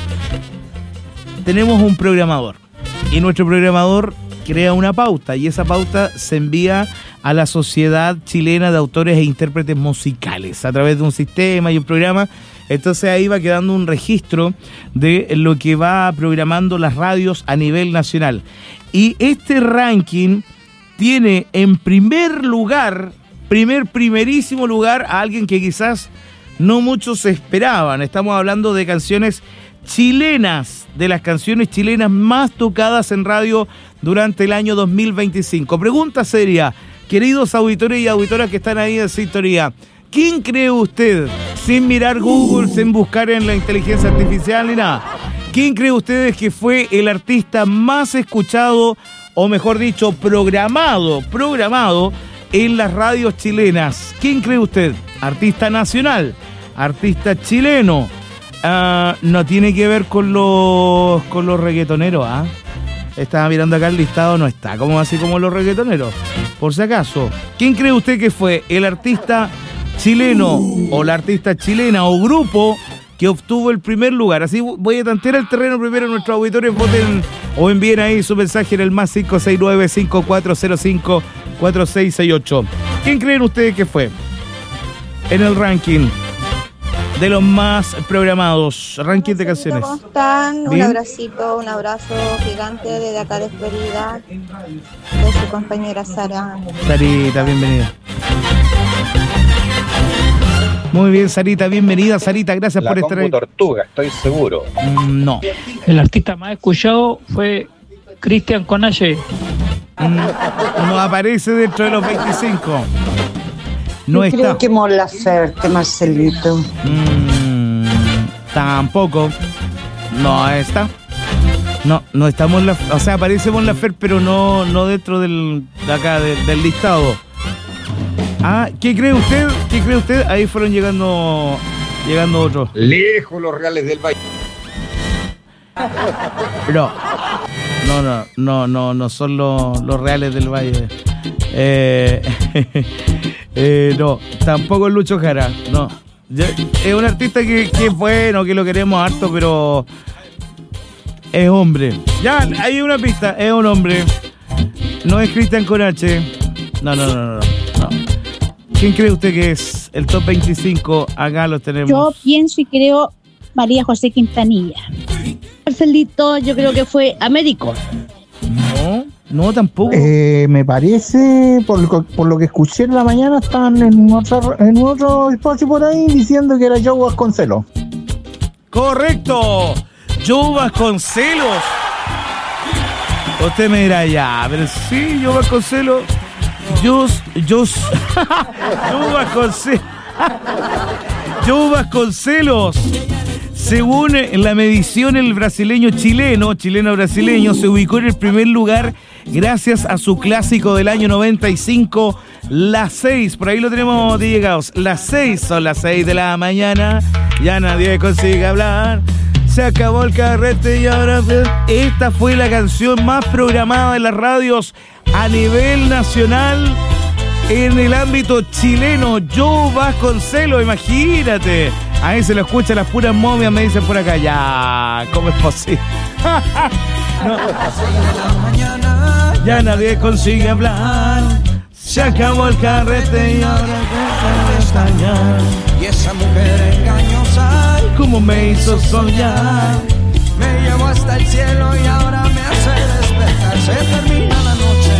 tenemos un programador y nuestro programador crea una pauta y esa pauta se envía a la Sociedad Chilena de Autores e Intérpretes Musicales a través de un sistema y un programa. Entonces ahí va quedando un registro de lo que va programando las radios a nivel nacional. Y este ranking tiene en primer lugar, primer, primerísimo lugar, a alguien que quizás no muchos esperaban. Estamos hablando de canciones chilenas, de las canciones chilenas más tocadas en radio durante el año dos mil veinticinco. Pregunta seria, queridos auditores y auditoras que están ahí en sintonía, ¿quién cree usted, sin mirar Google, sin buscar en la inteligencia artificial ni nada, quién cree ustedes que fue el artista más escuchado, o mejor dicho, programado, programado en las radios chilenas? ¿Quién cree usted? ¿Artista nacional? ¿Artista chileno? Uh, no tiene que ver con los con los reggaetoneros, ¿ah? ¿eh? Estaba mirando acá el listado, no está como así como los reggaetoneros, por si acaso. ¿Quién cree usted que fue el artista chileno o la artista chilena o grupo que obtuvo el primer lugar? Así voy a tantear el terreno primero. Nuestros auditores voten o envíen ahí su mensaje en el más cinco seis nueve, cinco cuatro cero cinco, cuatro seis seis ocho. ¿Quién creen ustedes que fue en el ranking de los más programados, ranking de canciones? ¿Cómo están? ¿Bien? Un abracito, un abrazo gigante desde acá de Florida, de su compañera Sara. Sarita, bienvenida. Muy bien, Sarita, bienvenida. Sarita, gracias La por estar ahí. Compu Tortuga, estoy seguro. Mm, no. El artista más escuchado fue Cristian con H. Mm, no aparece dentro de los veinticinco. No Yo está. creo que Mon Laferte, Marcelito. Mm, tampoco. No está. No, no estamos en la, o sea, aparece Mon Laferte, pero no, no dentro del, de acá, de, del listado. Ah, ¿qué cree usted? ¿Qué cree usted? Ahí fueron llegando, llegando otros. Lejos los Reales del Valle. No, no, no, no, no, no son los, los Reales del Valle. Eh, eh, no, tampoco es Lucho Jara, no. Ya, es un artista que, que es bueno, que lo queremos harto, pero es hombre. Ya, hay una pista, es un hombre. No es Cristian con H. No, no, no, no, no. ¿Quién cree usted que es el top veinticinco? Acá lo tenemos. Yo pienso y creo María José Quintanilla. Marcelito, yo creo que fue Américo. No, no tampoco. Eh, me parece, por lo, por lo que escuché en la mañana, estaban en otro, en otro espacio por ahí diciendo que era Joe Vasconcelos. ¡Correcto! Joe Vasconcelos. Usted me dirá, ya, pero sí, Joe Vasconcelos. Yo, yo, Joe Vasconcelos. Joe Vasconcelos. Según la medición, el brasileño chileno, chileno-brasileño, se ubicó en el primer lugar gracias a su clásico del año noventa y cinco, Las seis. Por ahí lo tenemos de llegados. Las seis, son las seis de la mañana. Ya nadie consigue hablar. Se acabó el carrete y ahora... Esta fue la canción más programada de las radios a nivel nacional en el ámbito chileno. Joe Vasconcelos, imagínate. Ahí se lo escucha las puras momias, me dicen por acá. Ya, ¿cómo es posible? No. Ya nadie consigue hablar. Se acabó el carrete y ahora te extrañar. Y esa mujer engañosa, ¿cómo me hizo soñar? me llevó hasta el cielo y ahora me hace despertar. Se termina la noche,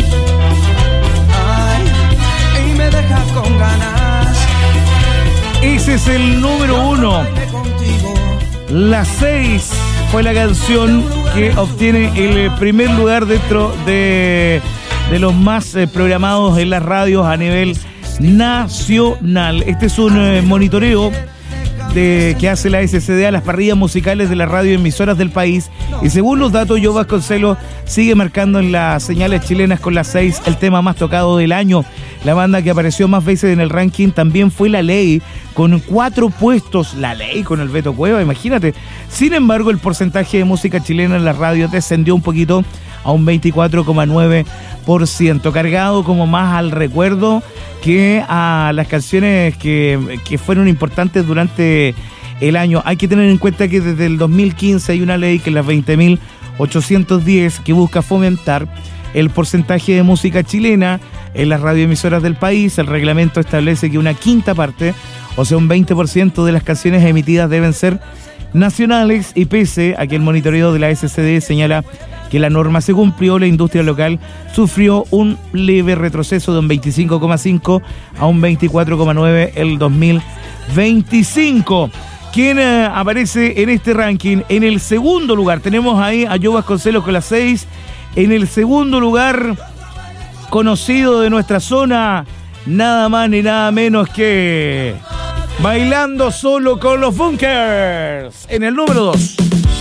ay, y me deja con ganas. Ese es el número uno. Las seis fue la canción que obtiene el primer lugar dentro de, de los más eh, programados en las radios a nivel nacional. Este es un eh, monitoreo de, que hace la S C D a las parrillas musicales de las radioemisoras del país, y según los datos, Joe Vasconcelos sigue marcando en las señales chilenas con las seis el tema más tocado del año. La banda que apareció más veces en el ranking también fue La Ley, con cuatro puestos. La Ley con el Beto Cueva, imagínate. Sin embargo, el porcentaje de música chilena en la radio descendió un poquito a un veinticuatro coma nueve por ciento, cargado como más al recuerdo que a las canciones que, que fueron importantes durante el año. Hay que tener en cuenta que desde el dos mil quince hay una ley, que es la veinte mil ochocientos diez, que busca fomentar el porcentaje de música chilena en las radioemisoras del país. El reglamento establece que una quinta parte, o sea un veinte por ciento de las canciones emitidas deben ser nacionales, y pese a que el monitoreo de la S C D señala que la norma se cumplió, la industria local sufrió un leve retroceso de un veinticinco coma cinco a un veinticuatro coma nueve el dos mil veinticinco. ¿Quién eh, aparece en este ranking? En el segundo lugar tenemos ahí a Joe Vasconcelos con las seis. En el segundo lugar, conocido de nuestra zona, nada más ni nada menos que Bailando Solo con los Bunkers. En el número dos.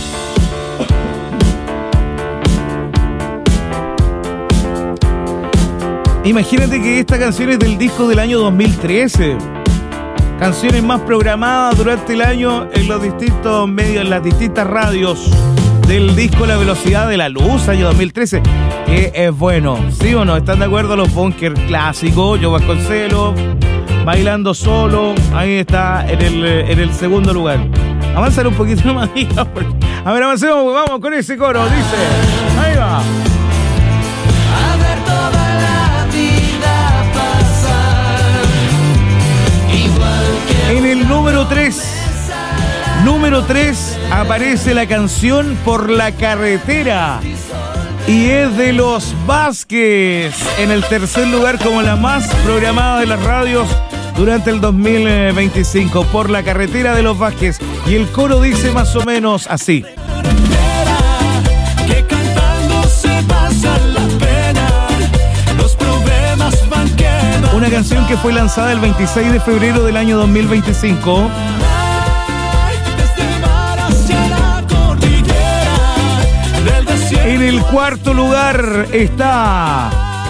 Imagínate que esta canción es del disco del año dos mil trece. Canciones más programadas durante el año en los distintos medios, en las distintas radios del disco La Velocidad de la Luz, año dos mil trece. Que es bueno, ¿sí o no? ¿Están de acuerdo? Los Bunkers clásicos, Joe Vasconcelos, Bailando Solo, ahí está en el, en el segundo lugar. Avanzar un poquito más, hija. A ver, avancemos, vamos con ese coro, dice. Ahí va. A ver toda la vida pasar, igual que en el número tres, número tres aparece la canción Por la Carretera, y es de los Vázquez, en el tercer lugar como la más programada de las radios durante el dos mil veinticinco. Por la Carretera de los Vázquez, y el coro dice más o menos así. que cantando Una canción que fue lanzada el veintiséis de febrero del año dos mil veinticinco. En el cuarto lugar está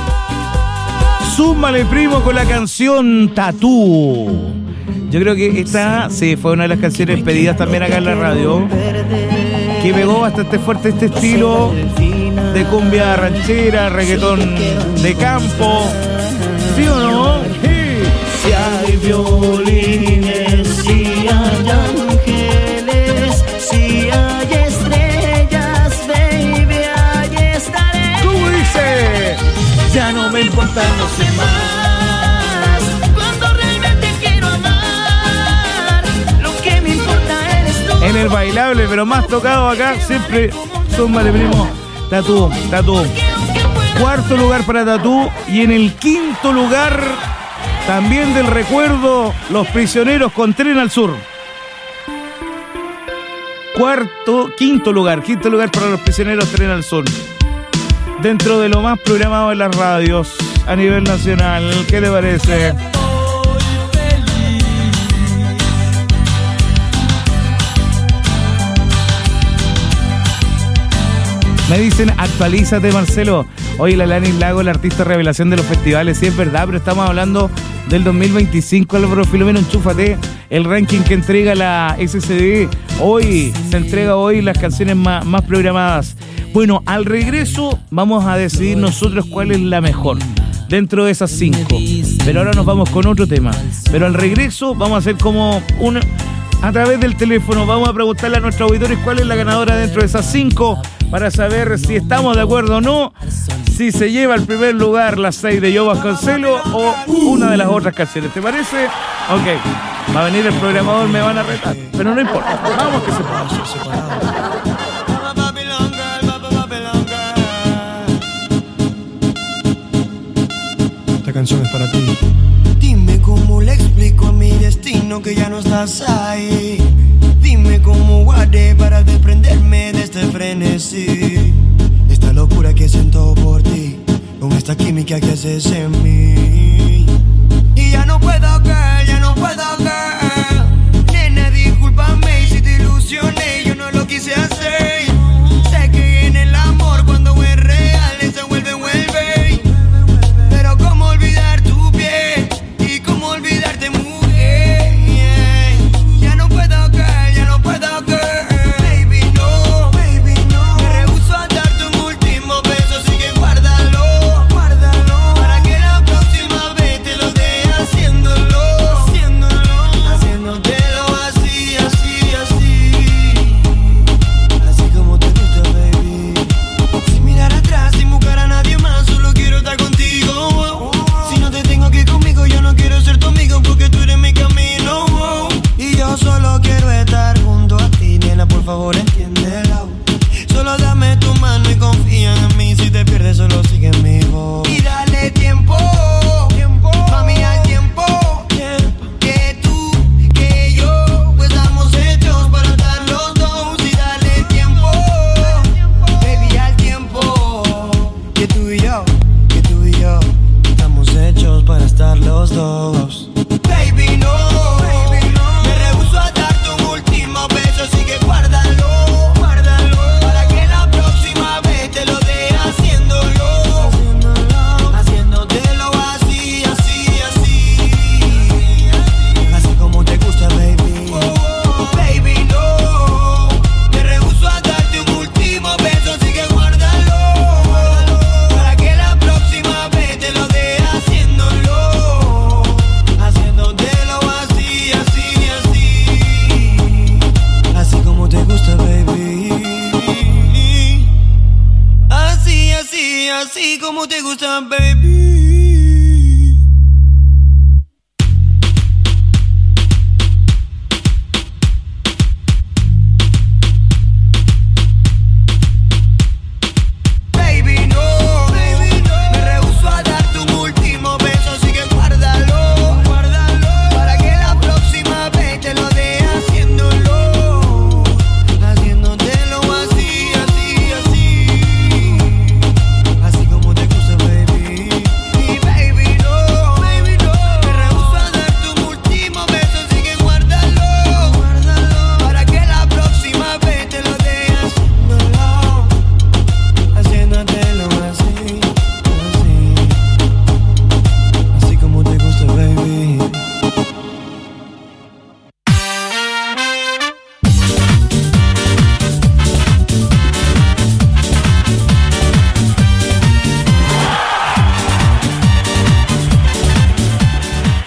Súmale Primo con la canción Tatú. Yo creo que esta sí fue una de las canciones pedidas también acá en la radio, que pegó bastante fuerte este estilo de cumbia ranchera, reggaetón de campo. ¿Sí o no? Sí. Si hay violines, si hay ángeles, si hay estrellas, baby, ahí estaré. ¿Cómo dice? Ya no me importa, no sé más. Cuando realmente quiero amar, lo que me importa eres tú. En el bailable, pero más tocado acá, siempre Súmale Primo, Tatú, Tatú. Cuarto lugar para Tatú. Y en el quinto lugar, también del recuerdo, Los Prisioneros con Tren al Sur. Cuarto, quinto lugar, quinto lugar para Los Prisioneros, Tren al Sur. Dentro de lo más programado en las radios a nivel nacional. ¿Qué te parece? Me dicen, actualízate, Marcelo. Oye, la Lanis Lago, la artista revelación de los festivales. Sí, es verdad, pero estamos hablando del dos mil veinticinco. Álvaro Filomeno, enchúfate. El ranking que entrega la S C D. Hoy, se entrega hoy las canciones más, más programadas. Bueno, al regreso vamos a decidir nosotros cuál es la mejor dentro de esas cinco. Pero ahora nos vamos con otro tema. Pero al regreso vamos a hacer como una... A través del teléfono vamos a preguntarle a nuestros auditores cuál es la ganadora dentro de esas cinco, para saber si estamos de acuerdo o no, si se lleva el primer lugar la seis de Joe Vasconcelos o una de las otras canciones. ¿Te parece? Ok, va a venir el programador, me van a retar, pero no importa, vamos que se pueda. Esta canción es para ti. Dime cómo le explico a mi destino que ya no estás ahí. Dime cómo guardé para desprenderme de este frenesí. Esta locura que siento por ti, con esta química que haces en mí. Y ya no puedo, girl, ya no puedo, girl. Nena, discúlpame si te ilusioné, yo no lo quise hacer. Sé que en el amor cuando es real se vuelve, vuelve. Pero cómo olvidar tu piel y cómo olvidarte, mujer. Ya no puedo, girl, ya no puedo, girl. Baby, no, baby, no. Me rehuso a darte un último beso, así que guárdalo, guárdalo. Para que la próxima vez te lo dé haciéndolo, haciéndolo, haciéndotelo así, así, así. Así como te gusta, baby. Sin mirar atrás, sin buscar a nadie más, solo quiero estar contigo. Si no te tengo aquí conmigo, yo no quiero ser tu amigo, porque tú eres mi camino. Y yo solo quiero estar junto a ti, nena, por favor entiéndelo. Solo dame tu mano y confía en mí. Si te pierdes, solo sigue mi voz. Y dale tiempo, tiempo, mami, al tiempo. Que tú, que yo, pues estamos hechos para estar los dos. Y dale tiempo, baby, al tiempo. Que tú y yo, que tú y yo, estamos hechos para estar los dos. Baby, no, baby, no. Me rehuso a darte un último beso, así que guárdalo, guárdalo. Para que la próxima vez te lo dé haciéndolo, haciéndolo, haciéndotelo así, así, así. Así como te gusta, baby. Baby, no. Me rehuso a darte un último beso, así que guárdalo, para que la próxima vez te lo dé haciéndolo, haciéndotelo así, así, así. Así como te gusta, baby. Así, así, así como te gusta, baby. Baby, no, baby, no. Me rehuso a darte un último beso, así que guárdalo, guárdalo. Para que la próxima vez te lo dé haciéndolo, haciéndotelo así, así, así. Así como te gusta, baby.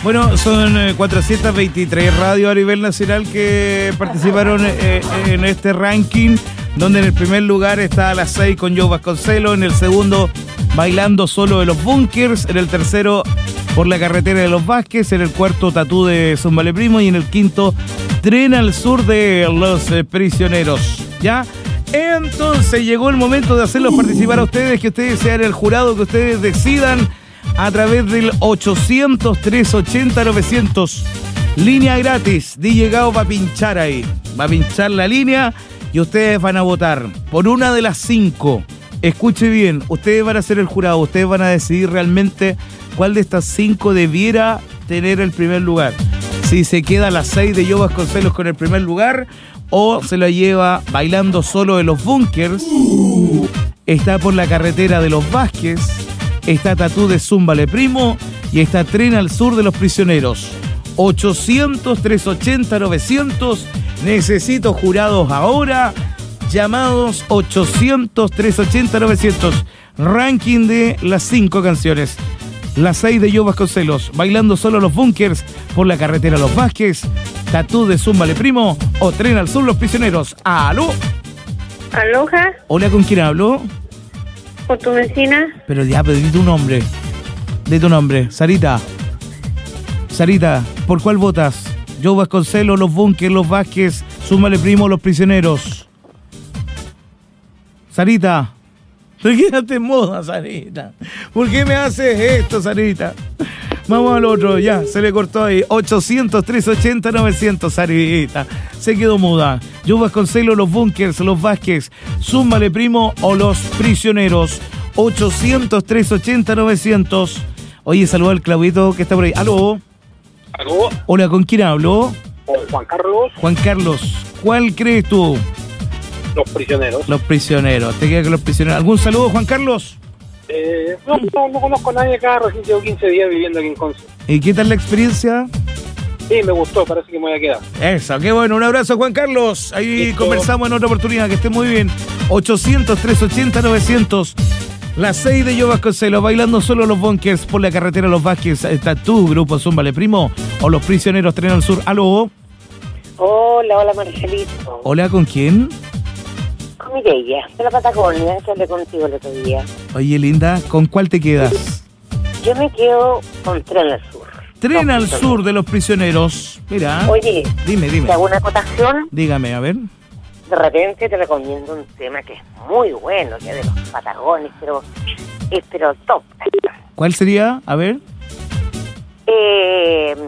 Bueno, son eh, cuatrocientas veintitrés radios a nivel nacional que participaron eh, en este ranking, donde en el primer lugar está a las seis con Joe Vasconcelos, en el segundo Bailando Solo de los Bunkers, en el tercero Por la Carretera de los Vázquez, en el cuarto Tatú de Zúmbale Primo y en el quinto Tren al Sur de los eh, Prisioneros. ¿Ya? Entonces llegó el momento de hacerlos participar a ustedes, que ustedes sean el jurado, que ustedes decidan a través del ochocientos, trescientos ochenta, novecientos. Línea gratis. D J Gao va a pinchar ahí. Va a pinchar la línea y ustedes van a votar por una de las cinco. Escuche bien, ustedes van a ser el jurado, ustedes van a decidir realmente cuál de estas cinco debiera tener el primer lugar. Si se queda a las seis de Joe Vasconcelos con el primer lugar o se la lleva Bailando Solo de los Bunkers, está Por la Carretera de los Vázquez, está Tatú de Zúmbale Primo y está Tren al Sur de los Prisioneros. ochocientos, trescientos ochenta, novecientos. Necesito jurados ahora. Llamados ochocientos, trescientos ochenta, novecientos. Ranking de las cinco canciones. Las seis de Joe Vasconcelos, Bailando Solo los Bunkers, Por la Carretera los Vázquez, Tatú de Zúmbale Primo o Tren al Sur los Prisioneros. ¡Aló! Aloha, Hola, ¿con quién hablo? con tu vecina. Pero ya, pero di tu nombre. Di tu nombre. Sarita. Sarita, ¿por cuál votas? Joe Vasconcelos, los Bunkers, los Vázquez, Zúmbale Primo, los Prisioneros. Sarita. Te quedaste en moda, Sarita. ¿Por qué me haces esto, Sarita? Vamos al otro, ya, se le cortó ahí. ochocientos, trescientos ochenta, novecientos, Sarita. Se quedó muda. Joe Vasconcelos, los Bunkers, los Vázquez, Zúmbale Primo o los Prisioneros. ochocientos, trescientos ochenta, novecientos. Oye, saluda al Claudito que está por ahí. ¿Aló? ¿Aló? Hola, ¿con quién hablo? Con Juan Carlos. Juan Carlos, ¿cuál crees tú? Los Prisioneros. Los Prisioneros. ¿Te queda con los Prisioneros? ¿Algún saludo, Juan Carlos? Eh, no, no, no conozco a nadie acá, recién llevo quince días viviendo aquí en Conce. ¿Y qué tal la experiencia? Sí, me gustó, parece que me voy a quedar. Eso, qué bueno. Un abrazo, Juan Carlos. Ahí Listo. Conversamos en otra oportunidad. Que esté muy bien. ochocientos, trescientos ochenta, novecientos. Las seis de Joe Vasconcelos, Bailando Solo los Bunkers, Por la Carretera los Vázquez. Está tu grupo Zúmbale Primo o los Prisioneros, Tren al Sur. ¿Aló? Hola, hola Marcelito. Hola, ¿con quién? Con Mireia, de la Patagonia, que hablé contigo el otro día. Oye, linda, ¿con cuál te quedas? Yo me quedo con Tren al Sur. Tren al Sur de los Prisioneros. Mira. Oye, dime, dime. ¿te hago una acotación? Dígame, a ver. De repente te recomiendo un tema que es muy bueno, que es de los Patagones, pero es pero top. ¿Cuál sería? A ver. Eh,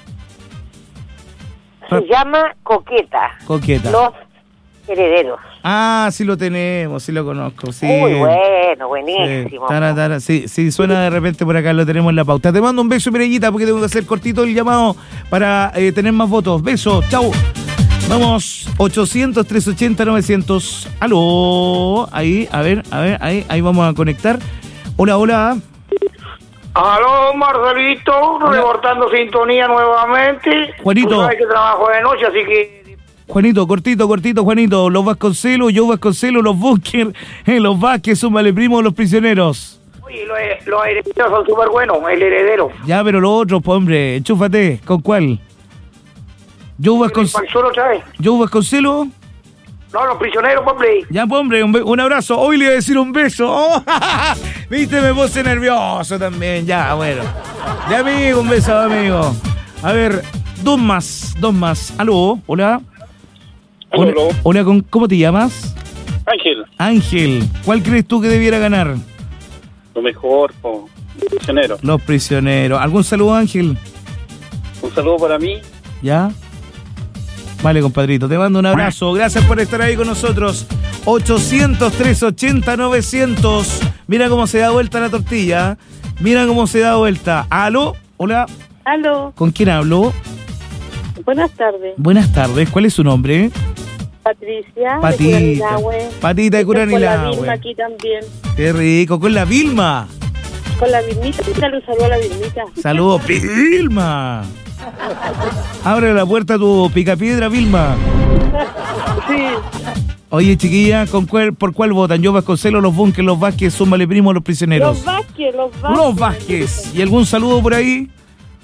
se llama Coqueta. Coqueta. Los Herederos. Ah, sí lo tenemos, sí lo conozco. Sí. Muy bueno, buenísimo. Sí, tara, tara, sí, sí, suena de repente por acá, lo tenemos en la pauta. Te mando un beso, Mireguita, porque tengo que hacer cortito el llamado para eh, tener más votos. Beso, chau. Vamos, ochocientos, trescientos ochenta, novecientos. Aló, ahí, a ver, a ver, ahí, ahí vamos a conectar. Hola, hola. Aló, Marcelito, reportando sintonía nuevamente. Juanito. Tú sabes que trabajo de noche, así que... Juanito, cortito, cortito, Juanito. Los Vasconcelos, Joe Vasconcelos, los Bunkers, eh, los Vázquez, Zúmbale Primo, los Prisioneros. Oye, los, los herederos son súper buenos, el heredero. Ya, pero los otros, pues, hombre, enchúfate. ¿Con cuál? Joe Vasconcelos. ¿Joe Vasconcelos? No, los Prisioneros, hombre. Ya, pues, hombre, un, un abrazo. Hoy le voy a decir un beso. Oh, viste, me puse nervioso también. Ya, bueno. De amigo, un beso, amigo. A ver, dos más, dos más. Aló, hola. Hola, Aló. hola, ¿con, ¿cómo te llamas? Ángel, Ángel. ¿Cuál crees tú que debiera ganar? lo mejor, po. Prisioneros. Los Prisioneros. ¿Algún saludo, Ángel? Un saludo para mí. ¿Ya? Vale, compadrito, te mando un abrazo. Gracias por estar ahí con nosotros. ochocientos, trescientos ochenta, novecientos. Mira cómo se da vuelta la tortilla. Mira cómo se da vuelta. ¿Aló? Hola. Aló, ¿Con quién hablo? buenas tardes. Buenas tardes. ¿Cuál es su nombre? Patricia, Patita. de Curanilahue. Patita de Estoy con la Curanilahue. Vilma aquí también. Qué rico. Con la Vilma. Con la Vilmita, un saludo a la Vilmita. Saludos, Vilma. Abre la puerta a tu picapiedra, Vilma. Sí. Oye, chiquilla, ¿con cuál, ¿por cuál votan? Joe Vasconcelos, los Bunkers, los Vázquez, Zúmbale Primo, los Prisioneros. Los Vázquez, los Vázquez. Los Vázquez. ¿Y algún saludo por ahí?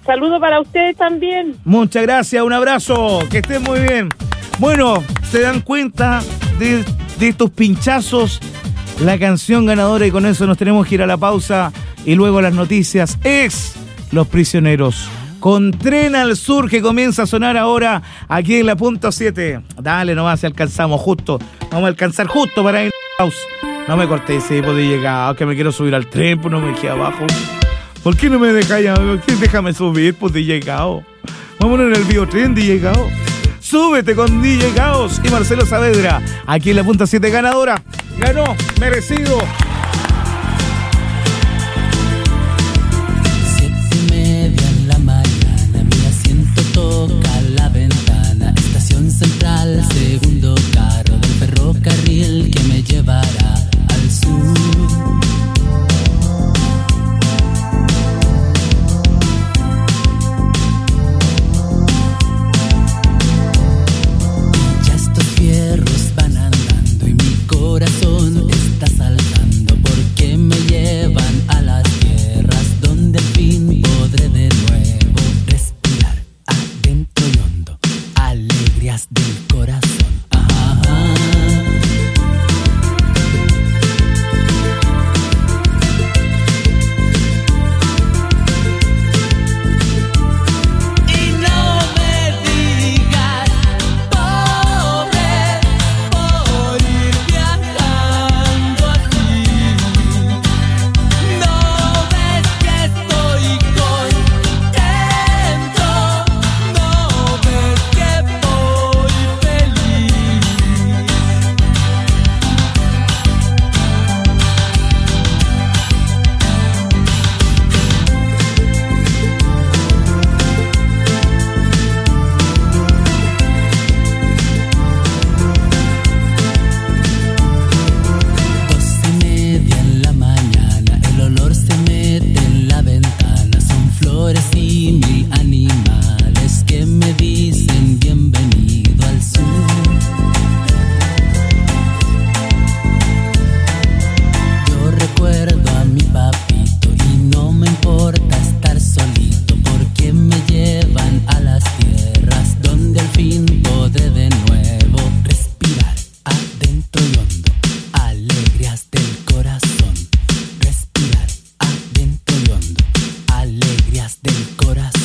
saludo para ustedes también. Muchas gracias, un abrazo, que estén muy bien. Bueno, ¿se dan cuenta de, de estos pinchazos? La canción ganadora, y con eso nos tenemos que ir a la pausa y luego las noticias, es Los Prisioneros, con Tren al Sur, que comienza a sonar ahora aquí en la punto siete. Dale nomás, si alcanzamos justo. Vamos a alcanzar justo para ir a la pausa. No me corté ese tipo de llegado, que me quiero subir al tren, pues no me quedé abajo. ¿Por qué no me dejáis? ¿Por qué déjame subir, pues, D J Gao? Vámonos en el biotren, D J Gao. Súbete con D J Gaos y Marcelo Saavedra. Aquí en la punta siete ganadora. Ganó, merecido. Siete y media en la mañana, mi asiento toca la ventana. Estación central, segundo carro del ferrocarril que me llevará al sur. Van andando y mi corazón está saltando porque me llevan a las tierras donde al fin podré de nuevo respirar adentro y hondo alegrías del corazón. Ajá. Y no me digas del corazón.